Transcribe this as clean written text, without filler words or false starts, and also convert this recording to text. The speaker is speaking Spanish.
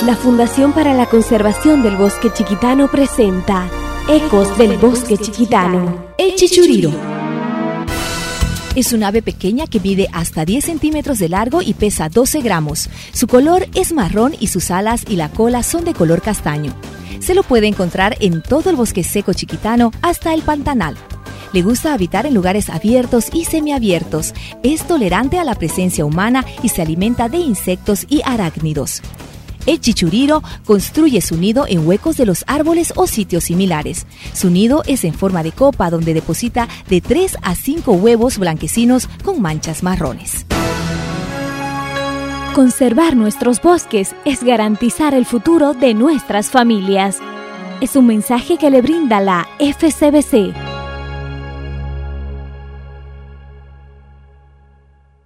La Fundación para la Conservación del Bosque Chiquitano presenta Ecos del Bosque Chiquitano. El chichuriro es un ave pequeña que mide hasta 10 centímetros de largo y pesa 12 gramos. Su color es marrón y sus alas y la cola son de color castaño. Se lo puede encontrar en todo el bosque seco chiquitano hasta el pantanal. Le gusta habitar en lugares abiertos y semiabiertos. Es tolerante a la presencia humana y se alimenta de insectos y arácnidos. El chichuriro construye su nido en huecos de los árboles o sitios similares. Su nido es en forma de copa donde deposita de 3 a 5 huevos blanquecinos con manchas marrones. Conservar nuestros bosques es garantizar el futuro de nuestras familias. Es un mensaje que le brinda la FCBC.